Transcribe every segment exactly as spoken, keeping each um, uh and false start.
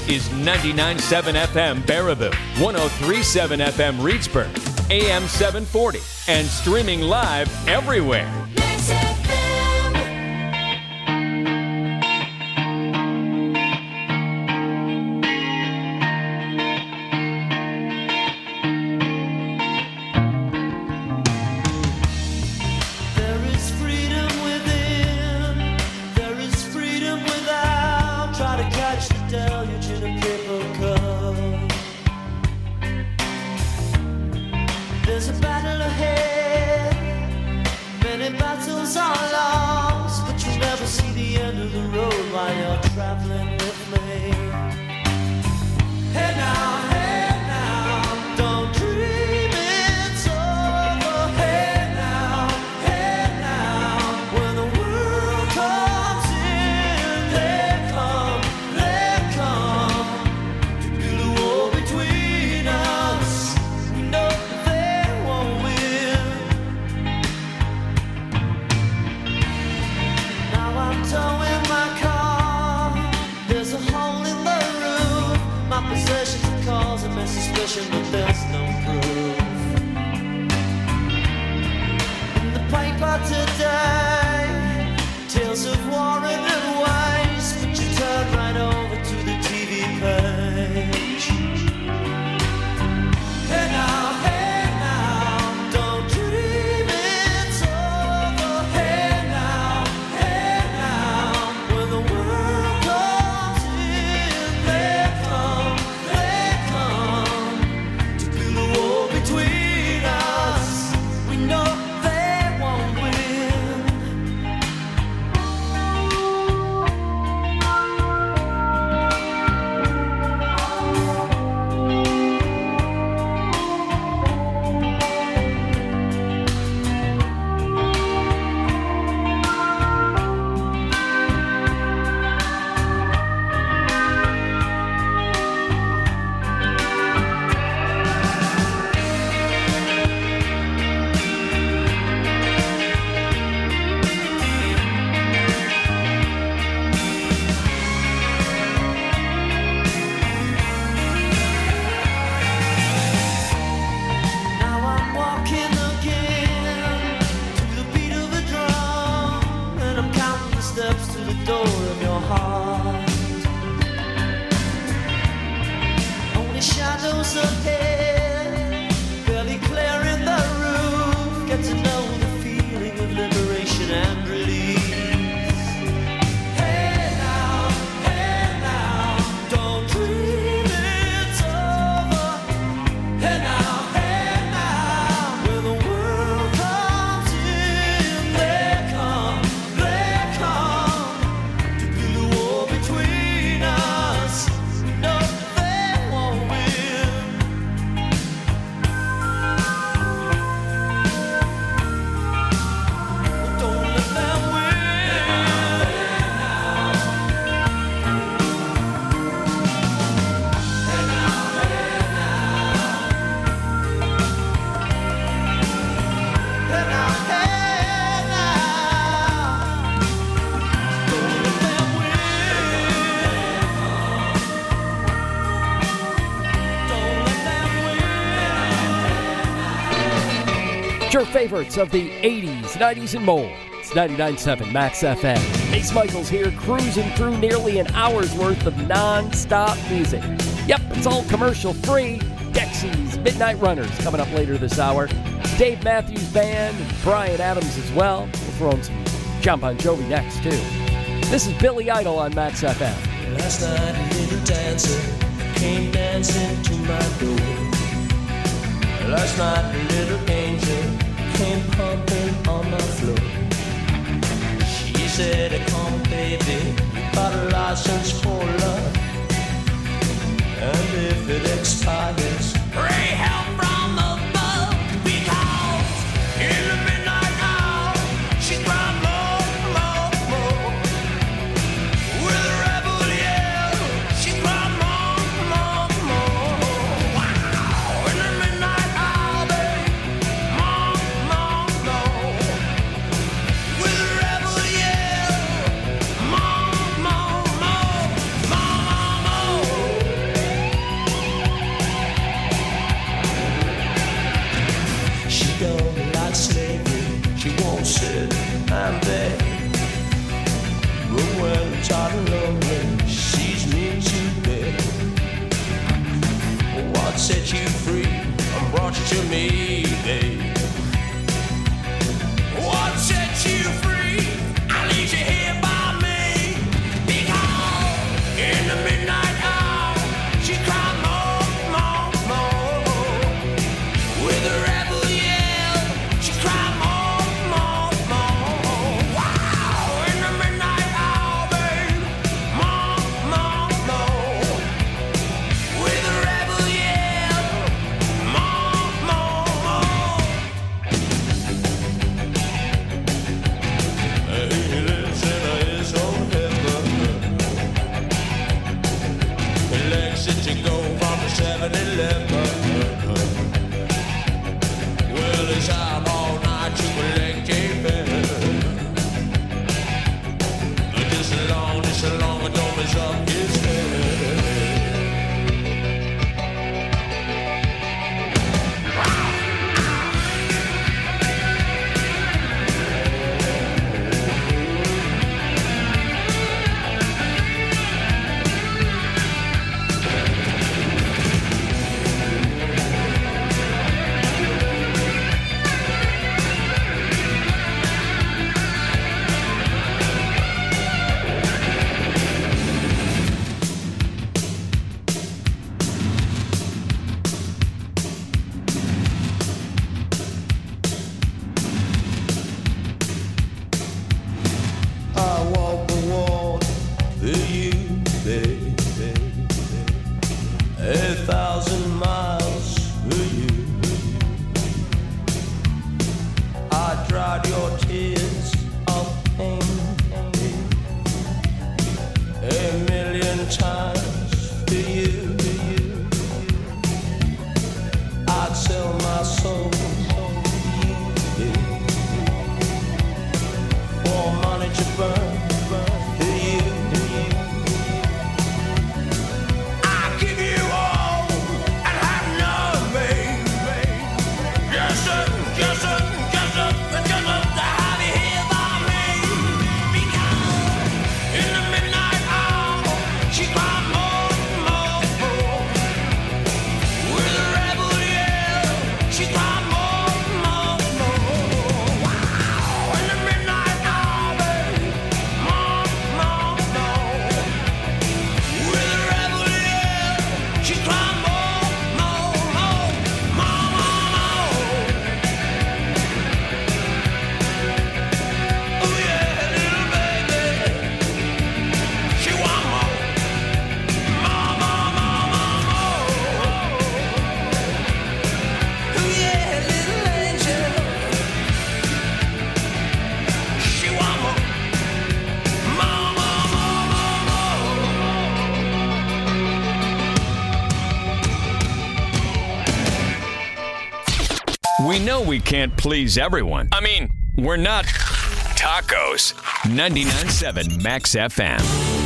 This is ninety-nine point seven F M Baraboo, one oh three point seven F M Reedsburg, A M seven forty, and streaming live everywhere. Your favorites of the eighties, nineties, and more. It's ninety-nine point seven Max F M. Ace Michaels here, cruising through nearly an hour's worth of non-stop music. Yep, it's all commercial-free. Dexys, Midnight Runners coming up later this hour. Dave Matthews Band, and Bryan Adams as well. We'll throw in some John Bon Jovi next, too. This is Billy Idol on Max F M. Last night a little dancer came dancing to my door. Last night a little angel came pumping on my floor. She said, come baby, got a license for love, and if it expires, pray help from above, because in the midnight hour, she cried more, more, more. With a rebel yell, she cried more, more, more. Wow, in the midnight hour, babe, more, more, more. With a rebel yell, more, more, more, more, more, more. set you free and brought you to me, babe. What set you free? I leave you here by me. Because in the midnight hour, she cried more, more, more. With a rebel yell, she cried more, more, more. Wow! In the midnight hour, babe, more, more, more. With a rebel yell, more, more, more. He lives in his own heaven. He likes it to go from the seven eleven. Well, he's out all night to collect a bill. Just as long, just as long as don't mess up his head. I walk the walk for you, baby. A thousand miles for you. I dried your tears of pain a million times for you. I'd sell my soul for money to burn for you. I give you all and have none, babe. Just a, just a, just a, just a, to have you here by me. Because in the midnight hour, she cried more, more, more. With a rebel yell, she cried more, more, more. Wow! In the midnight hour, babe, more, more, more. With a rebel yell, she cried more, more, more, more, more, more. Oh yeah, little baby, she want more, more, more, more, more, more. Oh yeah, little angel, she want more, more, more, more, more, more. We know we can't please everyone. I mean, we're not tacos. ninety-nine point seven Max F M.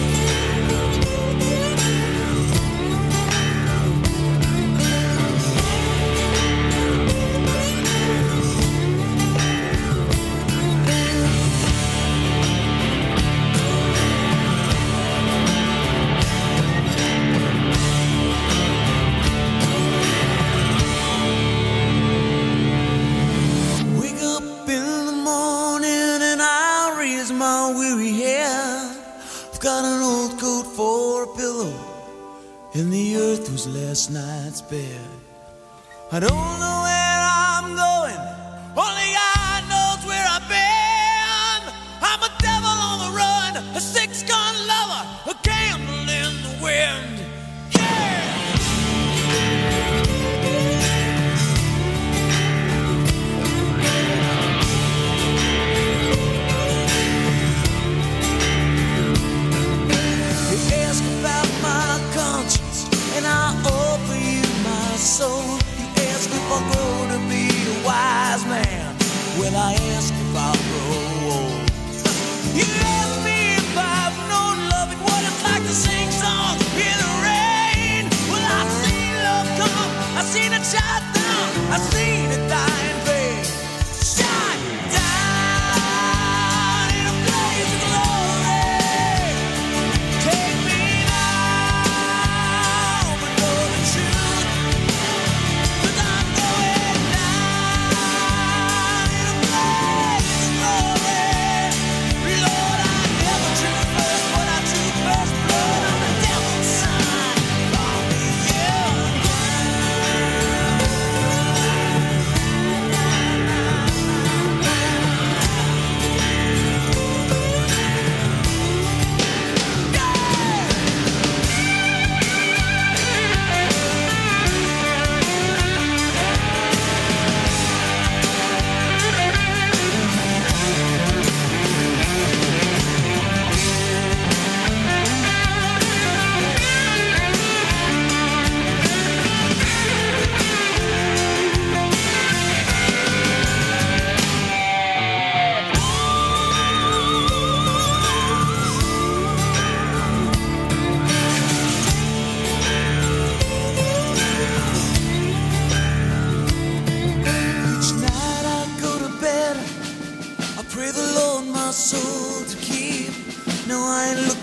Wake up in the morning and I raise my weary head. I've got an old coat for a pillow, and the earth was last night's bed. I don't know where I'm going, only God knows where I've been. I'm a devil on the run, a six-gun lover, a candle in the wind. Yeah! You ask about my conscience, and I offer you my soul. You ask if I'll grow to be a wise man. Well, I ask if I'll grow old. You ask me if I've known love and what it's like to sing songs in the rain. Well, I've seen love come, I've seen it shine down, I've seen it die in vain. Shine down in a blaze of glory. Take me now, but know the truth.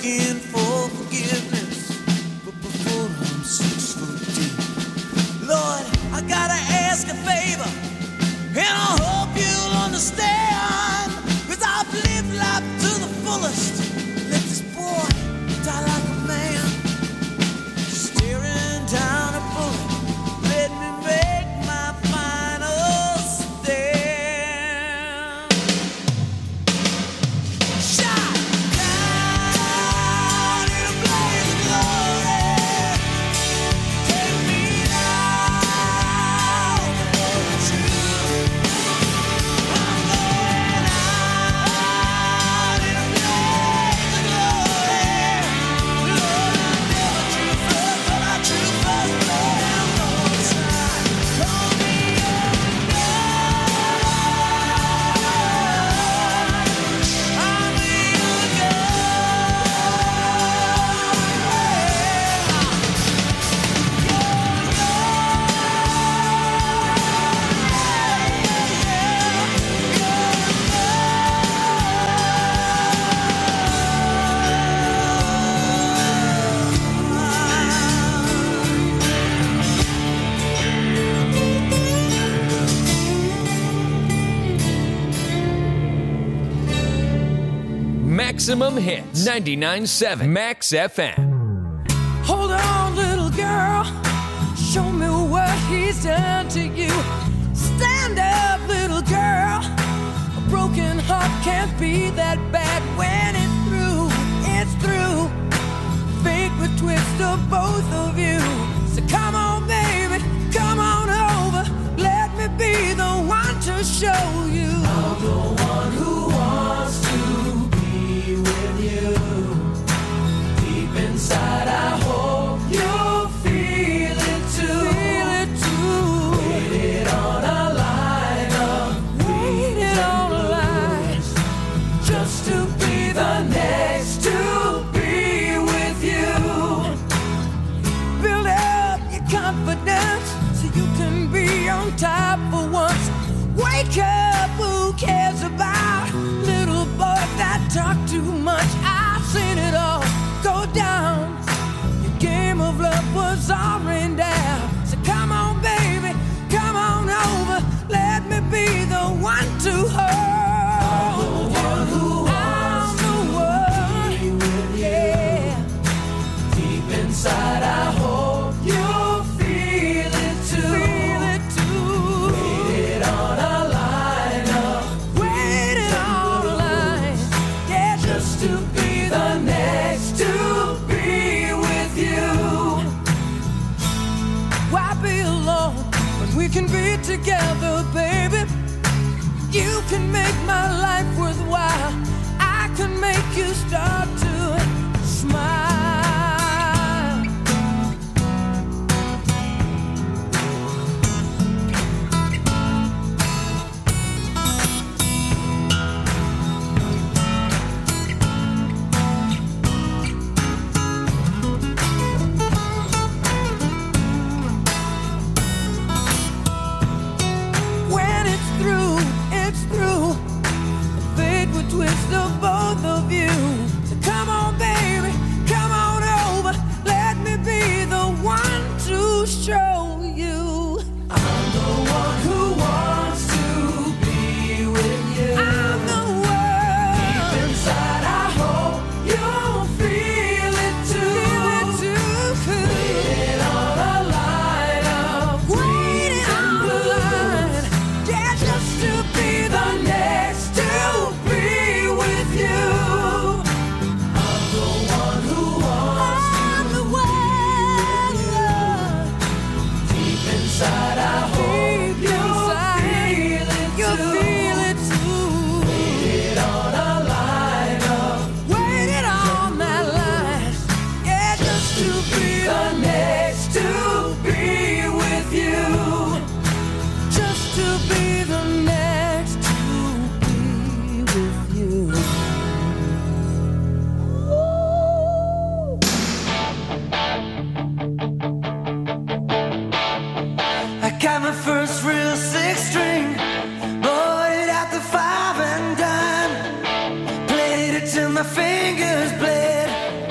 begging for forgiveness, but before I'm six foot deep. Lord, I gotta ask a favor, and I hope you'll understand, 'cause I've lived life to the fullest. Let this boy die like a man, staring down a bullet. Let me make my final stand. Shot down in a blaze of glory. Take me down for the truth. I'm going out in a blaze of glory. Lord, I never drew first, but I drew first blood. Lord, side, call me young God. I'm a young Maximum Hits, ninety-nine point seven Max F M. Hold on, little girl. Show me what he's done to you. Stand up, little girl. A broken heart can't be that bad when it's through. It's through. Fate would twist of both of you. So come on, baby, come on over. Let me be the one to show you. I'm the one who wants to be with you. Deep inside, I hope you feel it too. Feel it too. Waited on a line of waited on a line just to be the next to be with you. Build up your confidence so you can be on top for once. Wake up, who cares about little boys that talk too much? I've seen it all go down. Your game of love was all rained down. So come on, baby, come on over. Let me be the one to hold you. I'm the one who wants to be with you. Yeah. Deep inside, I hope you feel it too. Feel it too. Waited on a line of waited on a line. Yeah, just to be the next to be with you. Why be alone when we can be together, baby? You can make my life worthwhile. I can make you start to smile. When it's through, it's through. Fate would twist of both of you. So come on, baby, come on over. Let me be the one to show you. I'm the one who wants to be with you. I'm the one. Deep inside, I hope you'll feel it too. Feel it too. Waiting on a line of waiting on a line. Yeah, just to be the next to be with you. I'm the one who wants I'm the one. Deep inside, I hope you'll feel it too. You'll feel it too. Waited on a line of waited on that line. Yeah, just to be the next to be with you. Just to be the next to be with you. Ooh. I got my first real six string, bought it at the five and dime. Played it till my fingers bled.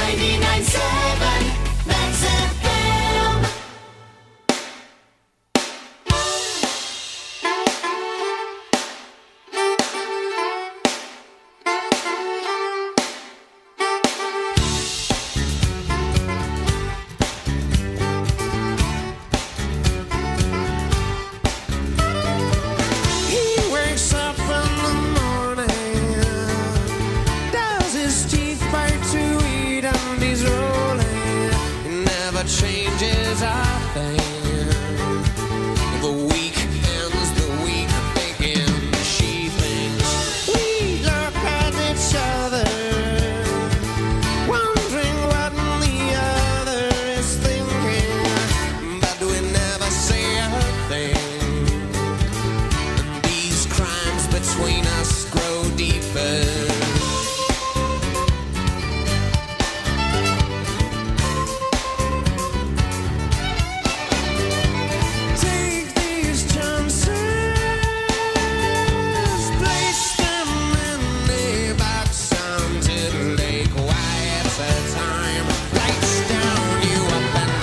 ninety-nine point seven Max F M. He wakes up in the morning, does his teeth bite to eat, and he's rolling. He never changes a thing. The week ends, the week begins. She thinks we look at each other, wondering what the other is thinking, but we never say a thing. And these crimes between us grow deeper. Take these chances, place them in the box until they quiet the time. Lights down, you up and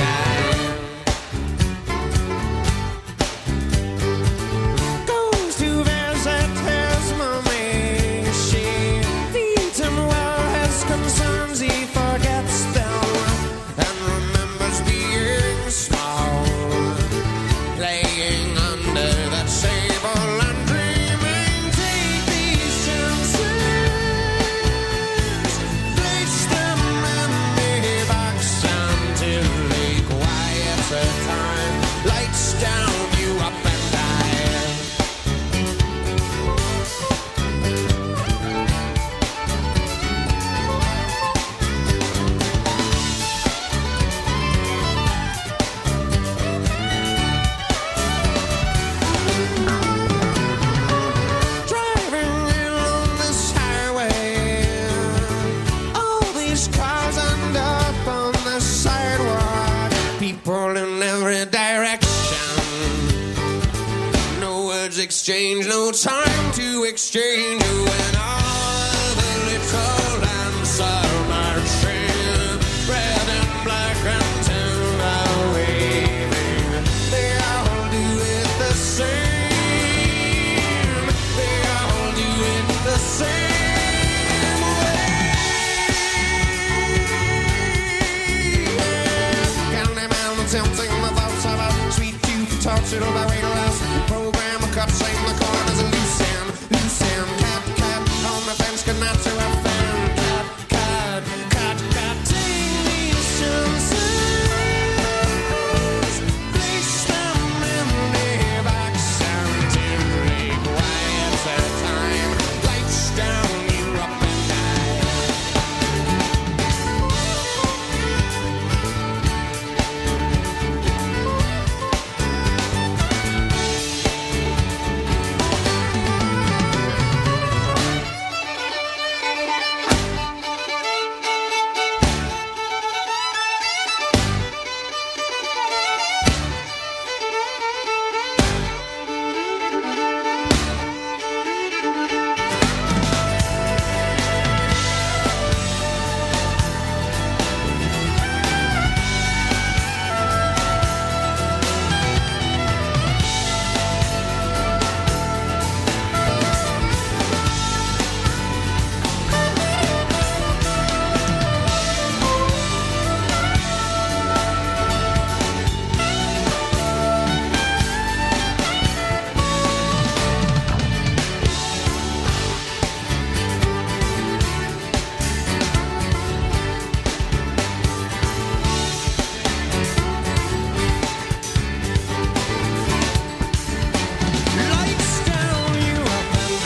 down. Goes to visit his mummy. She feeds him well, his concerns he forgets them, and remembers being small, playing under the table and dreaming. Take these chances, place them in the box until they quiet the time. Lights down, you up and down. Driving in on this highway, all these cars end up on the sidewalk. People in every direction. No words exchanged, no time to exchange. When all the little lamps are marching, red and black and tin are waving. They all do it the same. They all do it the same way. Candyman tempting the thoughts of a sweet youth, tortured by weightless program. A cup saying the corners of loose end, loose end. Cat, cat on the fence, could not to offend. Cat, cat, cat, cat. Take these chances, place them in the box until they quiet the time. Lights down, you up and down. Lights down, you up and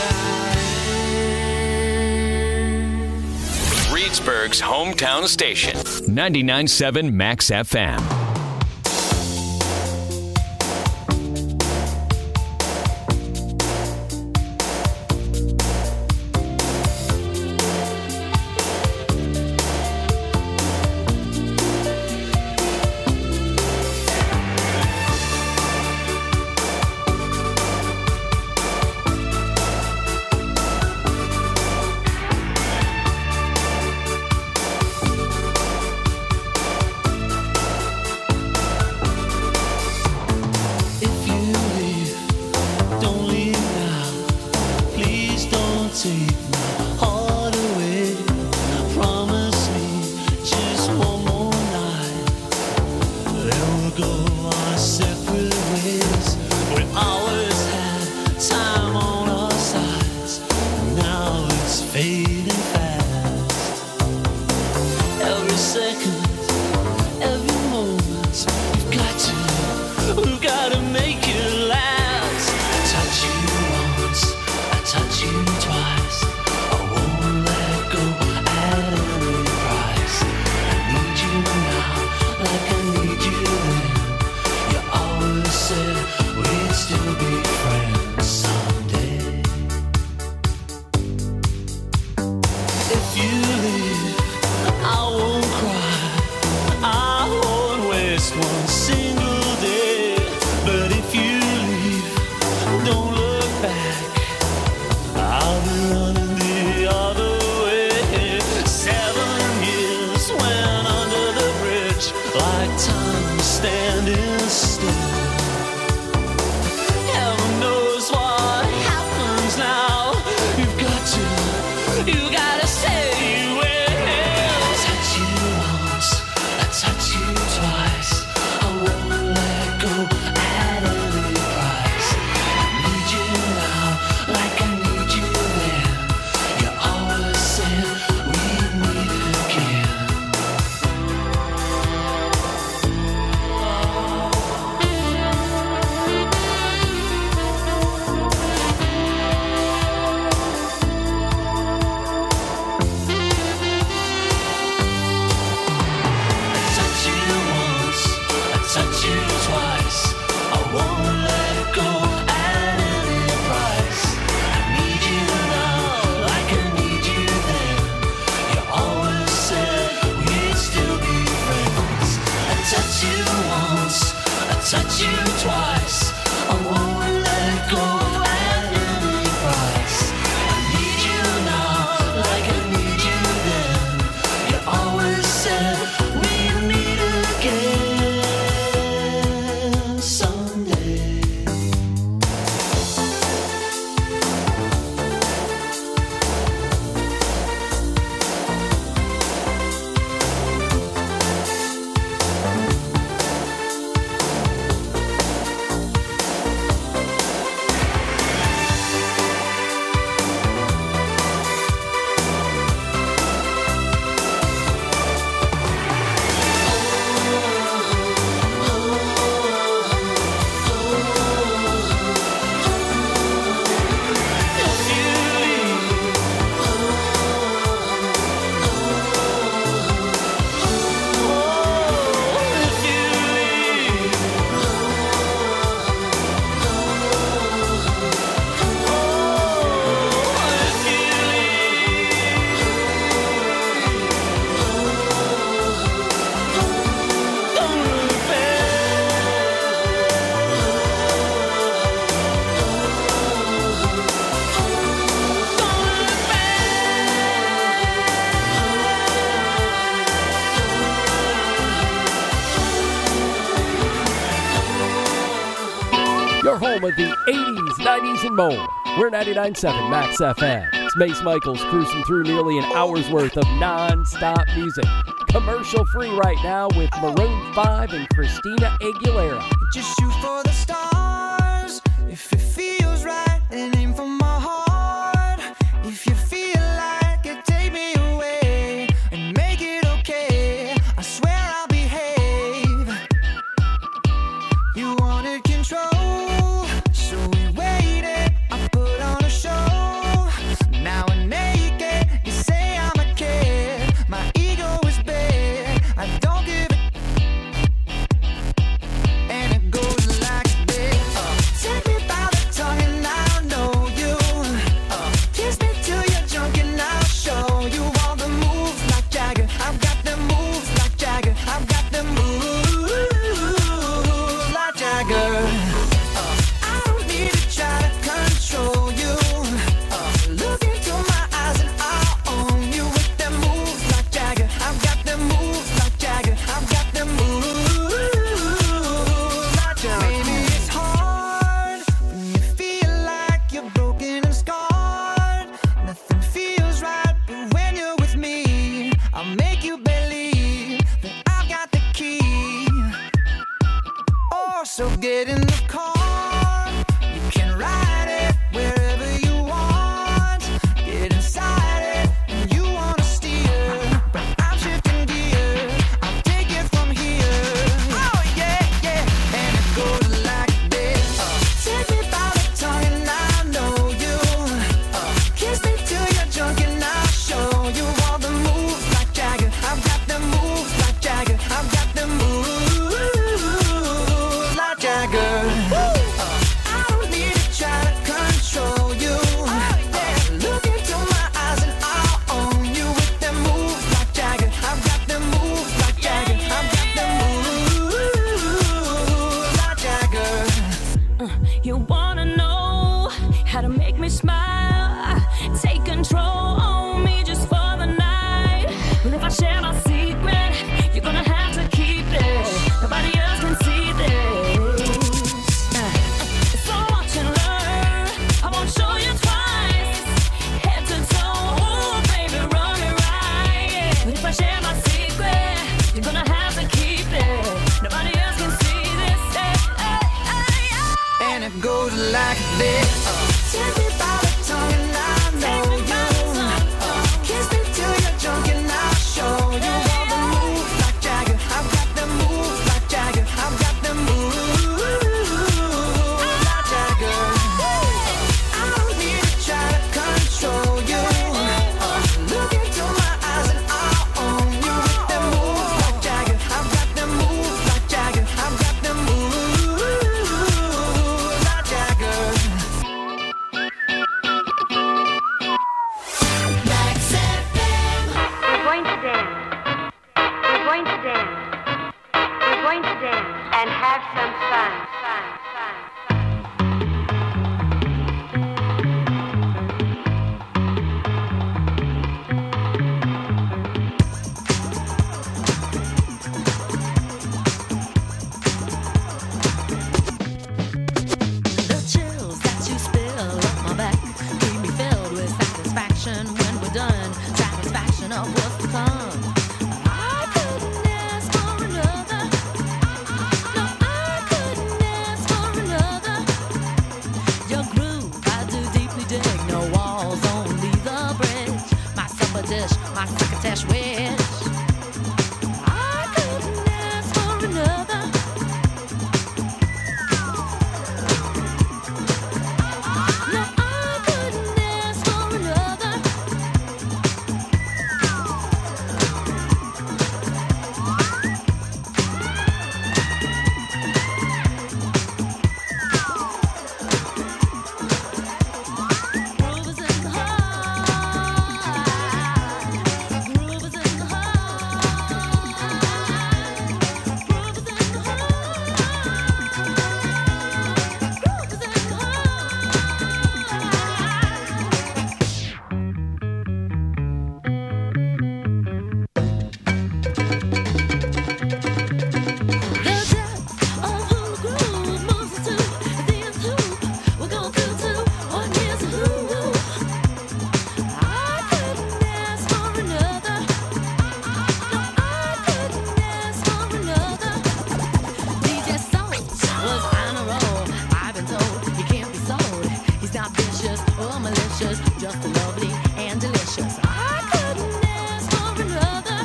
down. Reedsburg's hometown station, ninety-nine point seven Max F M. second, every moment. We've got to, we've got to make it last. I touch you once, I touch you twice. I won't let go at any price. I need you now, like I need you then. You always said we'd still be friends someday. If you leave, I won't cry, I won't waste one single day. But if you leave, don't look back, I'll be running the other way. Seven years went under the bridge, like time standing still. Heaven knows what happens now. You've got to, you gotta say you will. I touch you once, I touch you twice. I won't let go at any price. I need you now, like I need you then. You always said we'd meet again. I touch you once, I touch you twice. I won't let go at any price. I need you now, like I need you then. You always said we'd still be friends. I touch you once, I touch you twice. I won't let go at any price. I need you now, like I need you then. You always said we'd meet again someday. If you leave, oh, if you leave, oh, if you leave, don't look Your home of the eighties, nineties, and more. We're ninety-nine point seven Max F M. It's Mace Michaels cruising through nearly an hour's worth of non-stop music. Commercial free right now with Maroon five and Christina Aguilera. Just shoot for the stars. If it feels right, then aim for my heart. If you feel like it, take me away and make it okay. I swear I'll behave. You wanted control, so we waited. I put on a show. Now I'm naked. You say I'm a kid. My ego is big. I don't give a and it goes like this. Uh, take me by the tongue and I'll know you. Uh, kiss me till you're drunk and I'll show you all the moves like Jagger. I've got the moves like Jagger. I've got the moves like Jagger. Uh, I don't need to try to control you. Uh, look into my eyes and I'll own you with them moves like Jagger. I've got the moves like Jagger. I've got the moves like Jagger. Maybe it's hard when you feel like you're broken and scarred. Nothing feels right, but when you're with me, I'll make you believe that I've got the key. Oh, so get in the car. You can ride it wherever you want. Get inside it and you wanna steer, but I'm shifting gears. like this. Take me by the tongue and I know you. Kiss me till you're drunk and I'll show you all the moves like Jagger. I've got the moves like Jagger. I've got the moves like Jagger. I don't need to try to control you. Look into my eyes and I'll own you with the moves like Jagger. I've got the moves like Jagger. I've got the moves like Jagger. Max F M. We're going to dance. We're going to dance. We're going to dance and have some fun. Fun, fun, fun. The chills that you spill up my back keep me filled with satisfaction when we're done. Satisfaction of what's to come. I couldn't ask for another. No, I couldn't ask for another. Your groove, I do deeply dig. No walls, only the bridge. My supper dish, my crocketesh wish. I couldn't ask for another. No, I couldn't ask for another. Groove is in the heart. Groove is in the heart. Groove is in the heart. Groove is in the The depth of who the groove moves us to is the nth hoop. We're going through two. One is a who. I couldn't ask for another. No, I couldn't ask for another. D J Soul was on a roll. I've been told he can't be sold. He's not vicious or malicious, just lovely and delicious. I couldn't ask for another.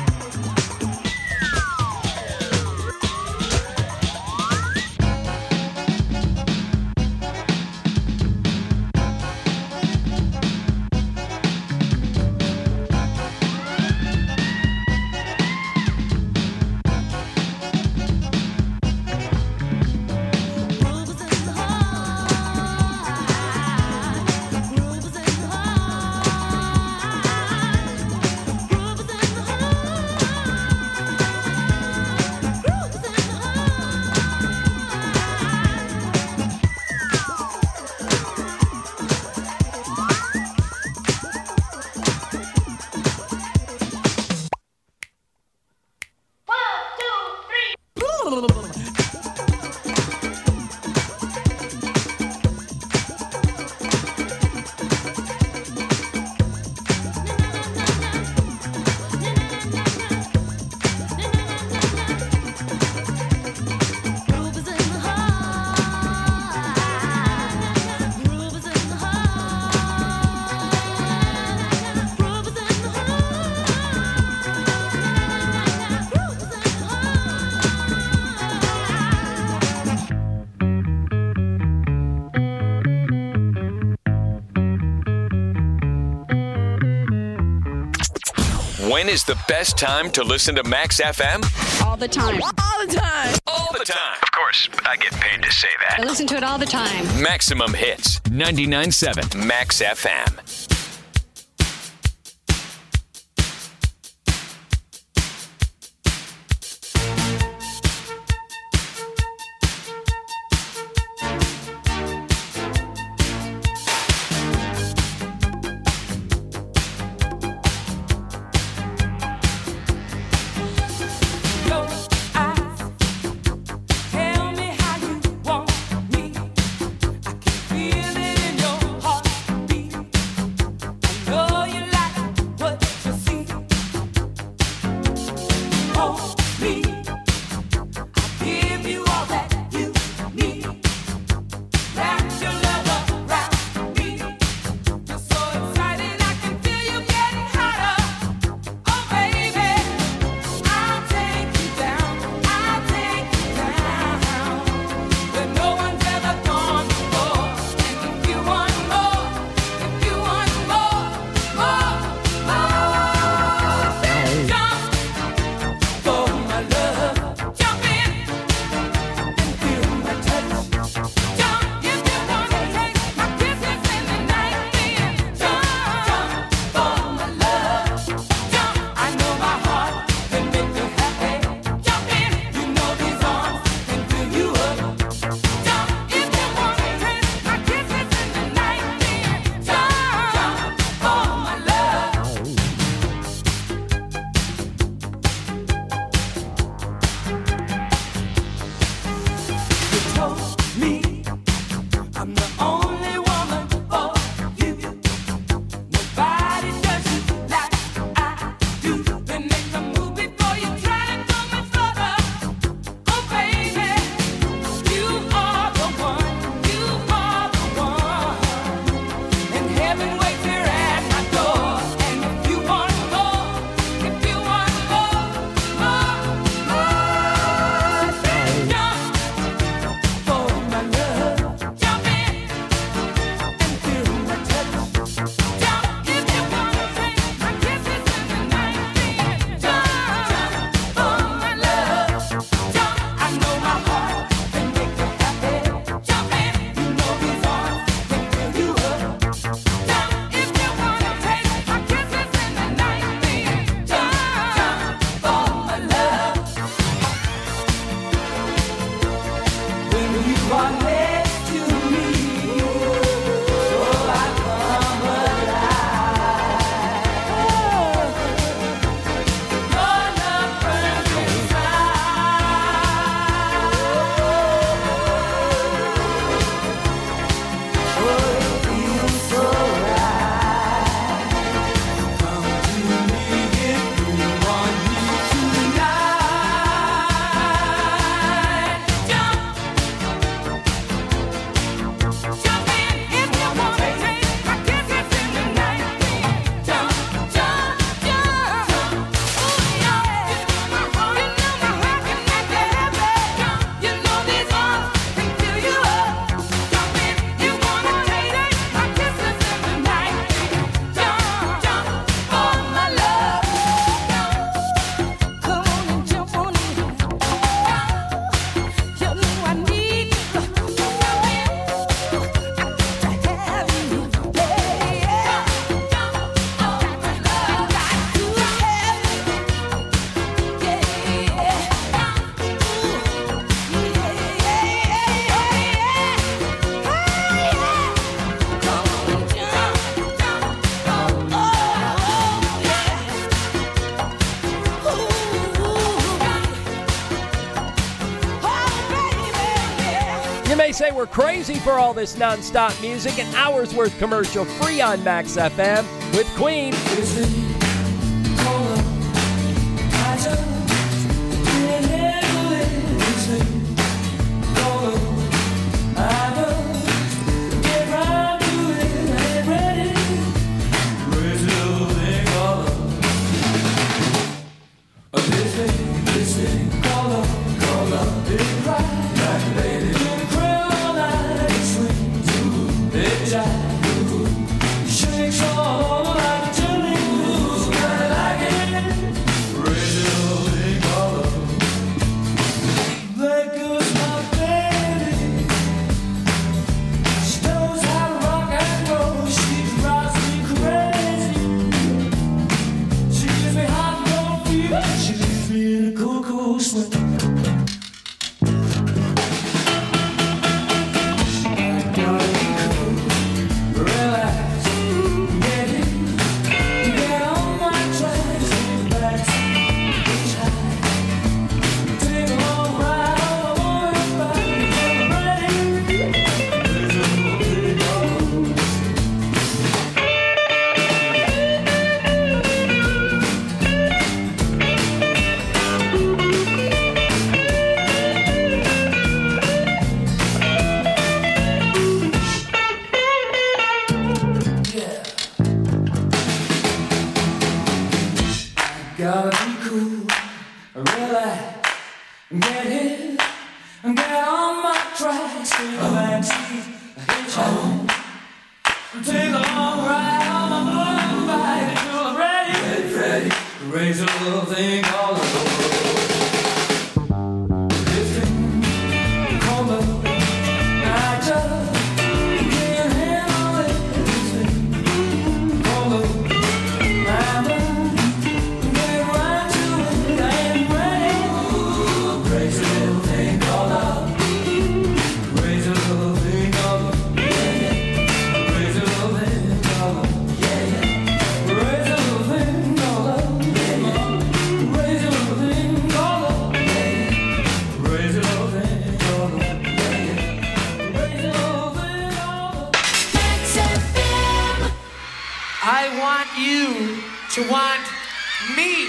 Groove is in the heart. Groove is in the heart. Groove is in the heart. Groove is in the Groove is in the heart. Groove is in the heart. Groove is in the heart. Groove is in the When is the best time to listen to Max F M? All the time. All the time. All the time. Of course, I get paid to say that. I listen to it all the time. Maximum Hits, ninety-nine point seven Max F M. Your eyes tell me how you want me. I can feel it in your heartbeat. I know you like what you see. Hold me, I'll give you all that you need. Wrap your they say we're crazy for all this non-stop music, an hour's worth commercial free on Max F M with Queen. Gotta be cool, relax, get hit, get on my tracks, take a backseat, hitch home, take a long ride on my motorbike until I'm ready, ready, ready, raise a little thing all over. This thing called love, I just can't handle it. This thing called love, I just I want you to want me.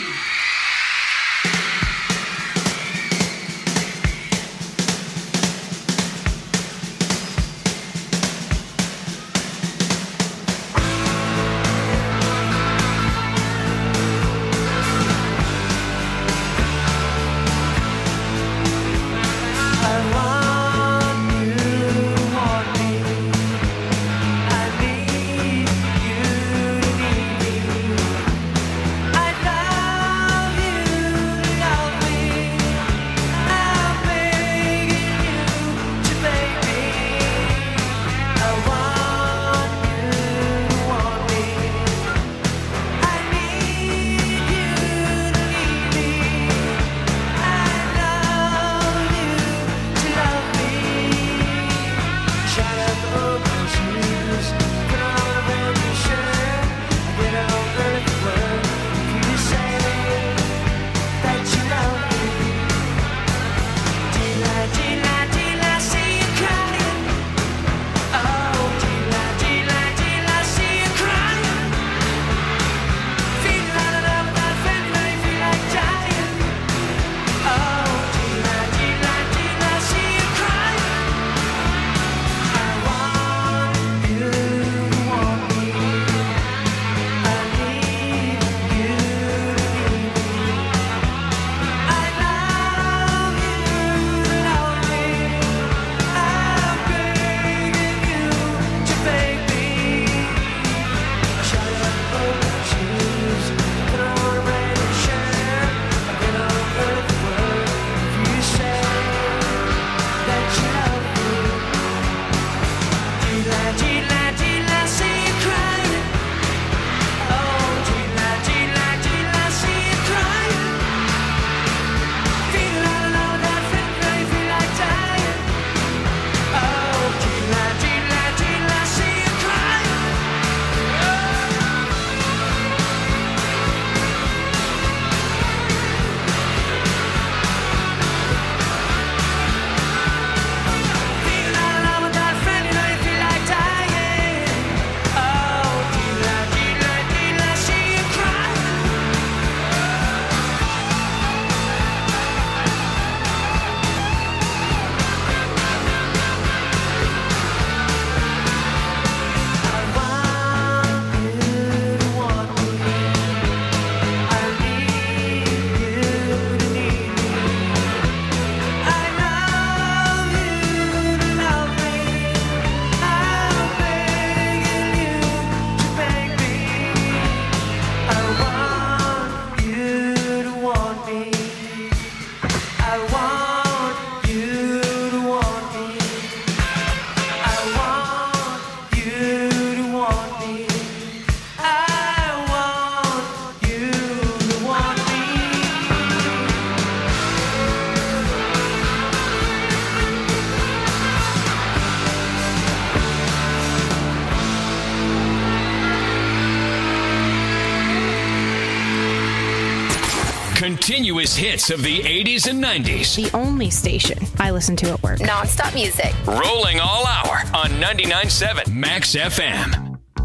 continuous hits of the eighties and nineties. The only station I listen to at work. Non-stop music. Rolling all hour on ninety-nine point seven Max F M.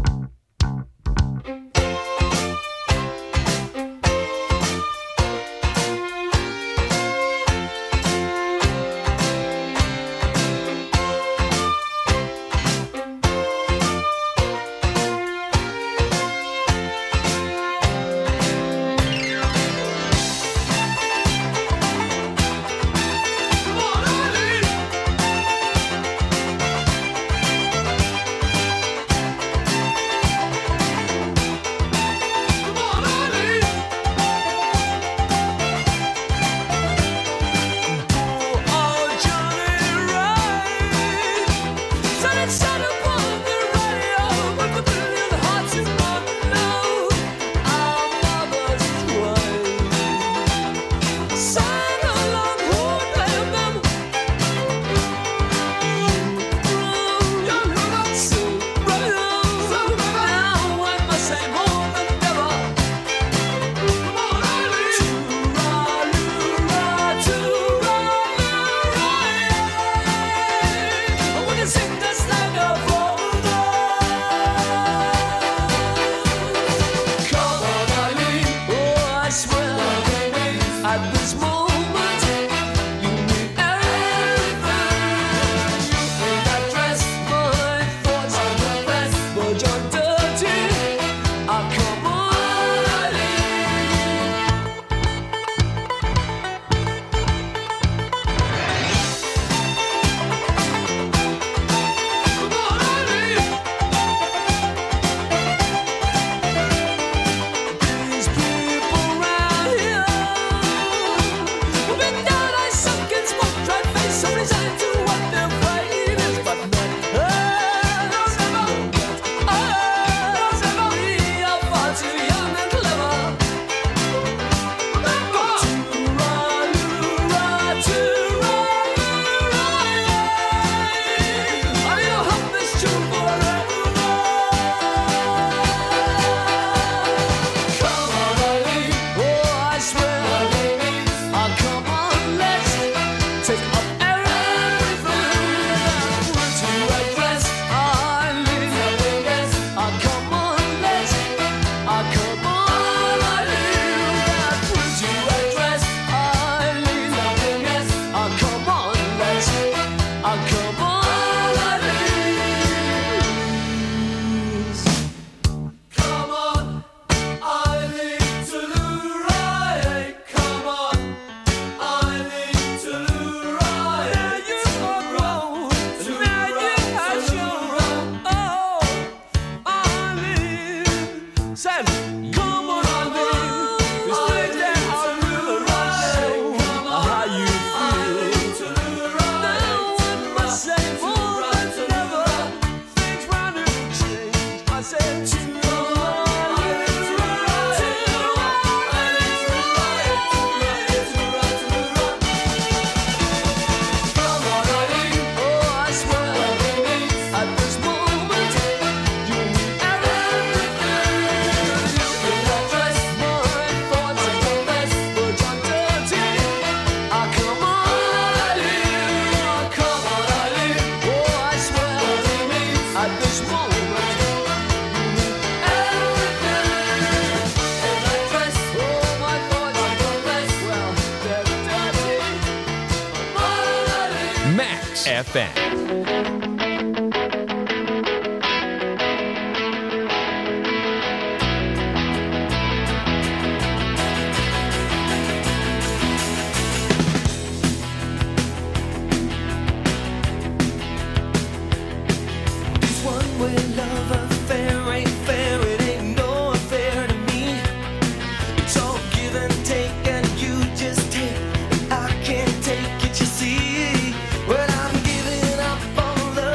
F M. Take it, you see. Well, I'm giving up on love.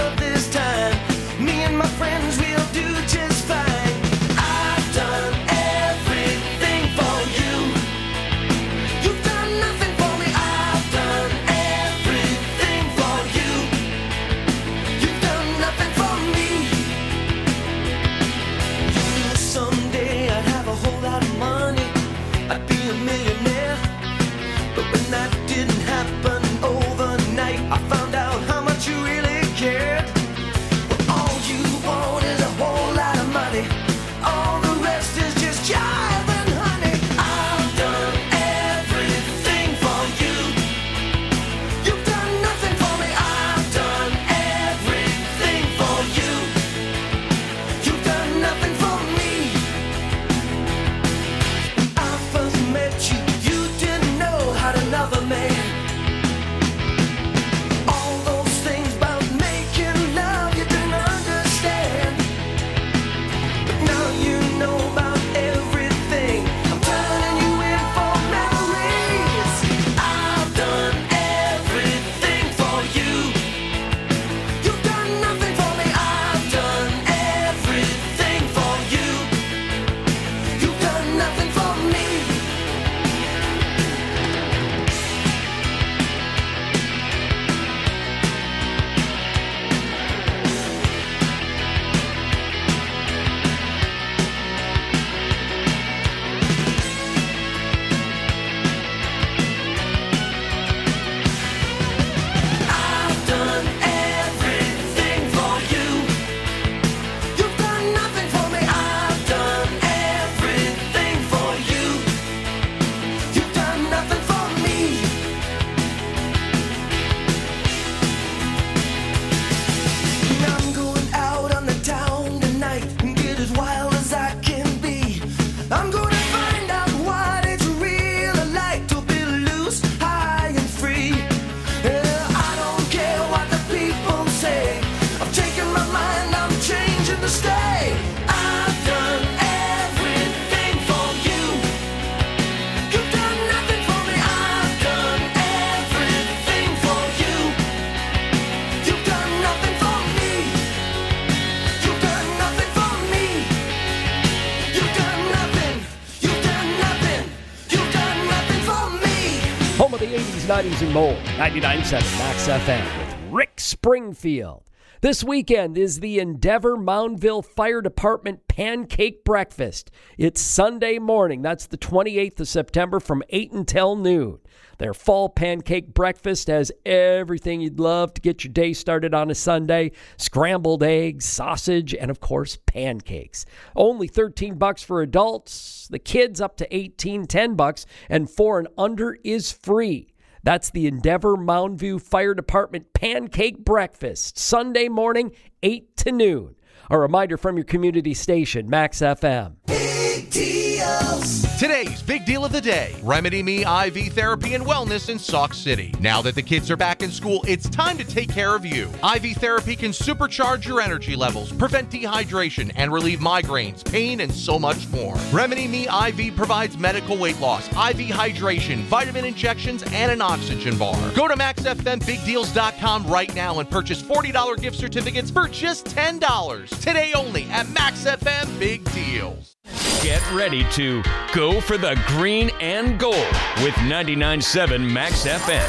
the eighties, nineties, and more. ninety-nine point seven Max F M with Rick Springfield. This weekend is the Endeavor Moundville Fire Department Pancake Breakfast. It's Sunday morning. That's the twenty-eighth of September from eight until noon. Their fall pancake breakfast has everything you'd love to get your day started on a Sunday. Scrambled eggs, sausage, and of course, pancakes. Only thirteen bucks for adults. The kids up to eighteen, ten bucks, and four and under is free. That's the Endeavor Moundview Fire Department Pancake Breakfast, Sunday morning, eight to noon. A reminder from your community station, Max F M. Big deals. Today's big deal of the day, Remedy Me I V Therapy and Wellness in Sauk City. Now that the kids are back in school, it's time to take care of you. I V therapy can supercharge your energy levels, prevent dehydration, and relieve migraines, pain, and so much more. Remedy Me I V provides medical weight loss, I V hydration, vitamin injections, and an oxygen bar. Go to max f m big deals dot com right now and purchase forty dollars gift certificates for just ten dollars. Today only at Max F M Big Deals. Get ready to go for the green and gold with ninety-nine point seven Max F M.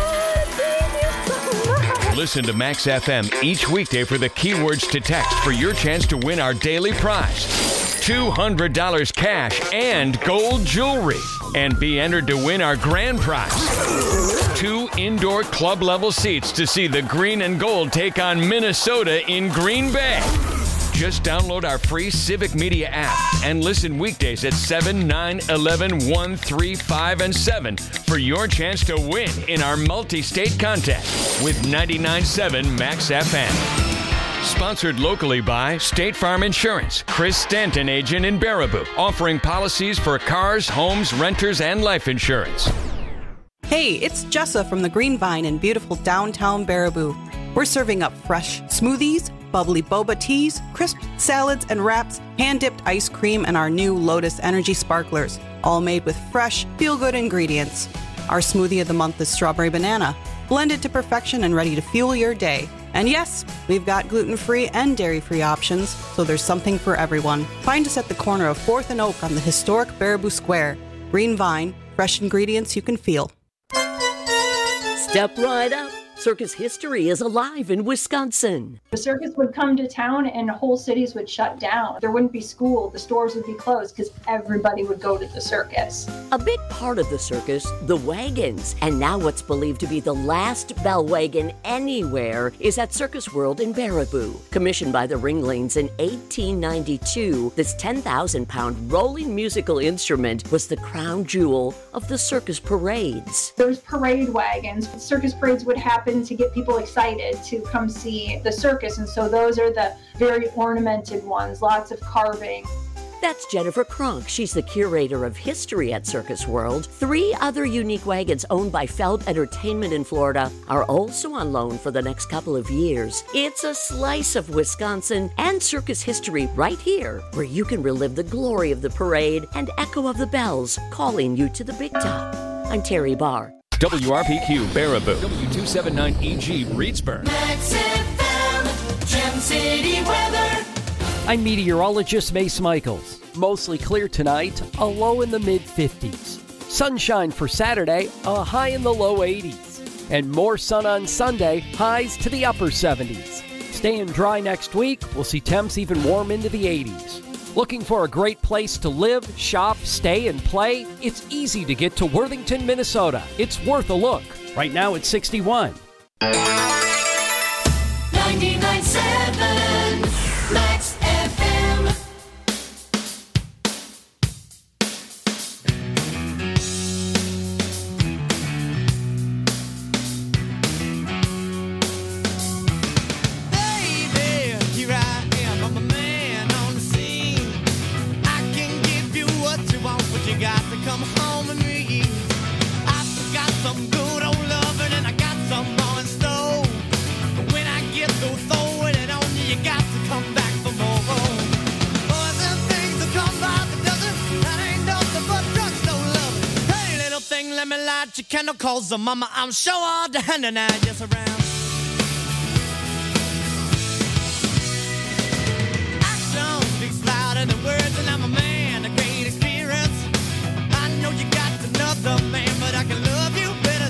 Listen to Max F M each weekday for the keywords to text for your chance to win our daily prize. two hundred dollars cash and gold jewelry. And be entered to win our grand prize. Two indoor club level seats to see the green and gold take on Minnesota in Green Bay. Just download our free Civic Media app and listen weekdays at seven, nine, eleven, one, three, five, and seven for your chance to win in our multi-state contest with ninety-nine point seven Max F M. Sponsored locally by State Farm Insurance, Chris Stanton, agent in Baraboo, offering policies for cars, homes, renters, and life insurance. Hey, it's Jessa from the Greenvine in beautiful downtown Baraboo. We're serving up fresh smoothies, bubbly boba teas, crisp salads and wraps, hand-dipped ice cream, and our new Lotus Energy Sparklers, all made with fresh, feel-good ingredients. Our smoothie of the month is strawberry banana, blended to perfection and ready to fuel your day. And yes, we've got gluten-free and dairy-free options, so there's something for everyone. Find us at the corner of fourth and Oak on the historic Baraboo Square. Greenvine, fresh ingredients you can feel. Step right up. Circus history is alive in Wisconsin. The circus would come to town and whole cities would shut down. There wouldn't be school, the stores would be closed because everybody would go to the circus. A big part of the circus, the wagons. And now what's believed to be the last bell wagon anywhere is at Circus World in Baraboo. Commissioned by the Ringlings in eighteen ninety-two, this ten thousand pound rolling musical instrument was the crown jewel of the circus parades. There's parade wagons. Circus parades would happen to get people excited to come see the circus, and so those are the very ornamented ones, lots of carving. That's Jennifer Kronk. She's the curator of history at Circus World. Three other unique wagons owned by Feld Entertainment in Florida are also on loan for the next couple of years. It's a slice of Wisconsin and circus history right here, where you can relive the glory of the parade and echo of the bells calling you to the big top. I'm Terry Barr. W R P Q Baraboo, W two seventy-nine E G Reedsburg. Max F M, Gem City weather. I'm meteorologist Mace Michaels. Mostly clear tonight, a low in the mid fifties. Sunshine for Saturday, a high in the low eighties. And more sun on Sunday, highs to the upper seventies. Staying dry next week, we'll see temps even warm into the eighties. Looking for a great place to live, shop, stay, and play? It's easy to get to Worthington, Minnesota. It's worth a look. Right now it's sixty-one. ninety-nine point seven Max F M. Baby, here I am, I'm a man on the scene. I can give you what you want, but you got to come home and me. I've got some good old loving and I got some more in store. But when I get through throwing it on you, you got to come back for more. Boys and things that come by the dozen, that ain't nothing but drugstore love. Hey, little thing, let me light your candle, cause the mama, I'm sure all the hand and I just around. Action speaks louder than words, and I'm a man of great experience. I know you got another man, but I can love you better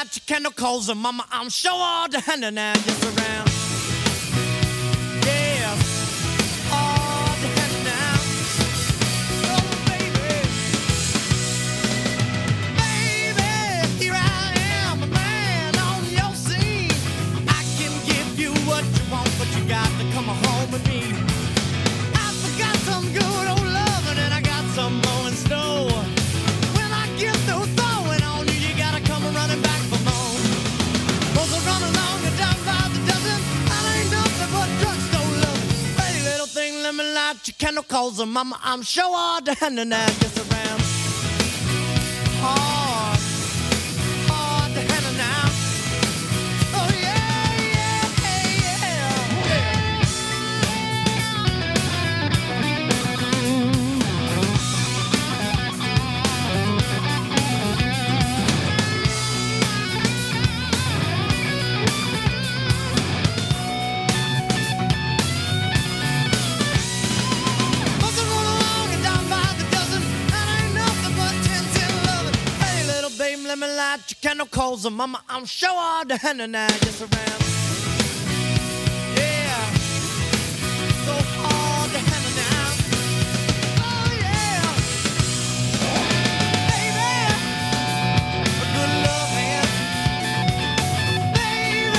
light your candle, cause uh, mama, I'm sure all the hand now just around. Yeah, all the hand now. Oh, baby. Baby, here I am, a man on your scene. I can give you what you want, but you got to come home with me. I forgot some good old loving, and I got some more in store. When I get through throwing on you, you gotta come running back for more. Those will run along and down by the dozen. That ain't nothing but drugstore love. Pretty little thing, let me light your candle, cause uh, mama, I'm sure all the hand and I just around. Hard, hard to handle now. Oh yeah, yeah, yeah, yeah. Must have run along and down by the dozen. That ain't nothing but ten, ten, eleven. Hey, little babe, let me light your candle, cause uh, mama, I'm sure all the hand and I just around.